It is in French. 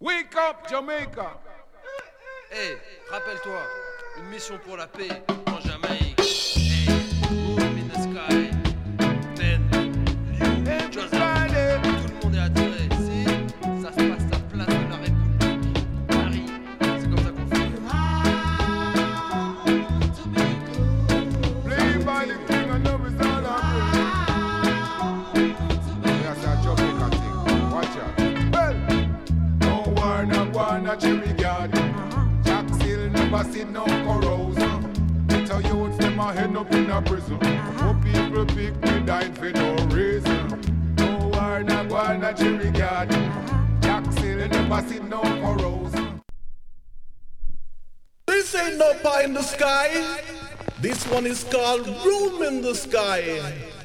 Wake up, Jamaica. Hey, rappelle-toi, une mission pour la paix en Jamaïque. Hey, Moon in the Sky, Ben, Liu, Joseph, tout le monde est attiré. Si, ça se passe à Place de la République, Paris, c'est comme ça qu'on fait. Play by the king and love is all I'm doing. That's a Jamaica thing. Watch out. Well, no war, no war, no cherry garden. Jack still never see no corrosion. It's a youth, them a head up in a prison. More people pick me dying for no reason. No war, no war, no cherry garden. Jack still never see no corrosion. This ain't no pie in the sky. This one is called Room in the Sky.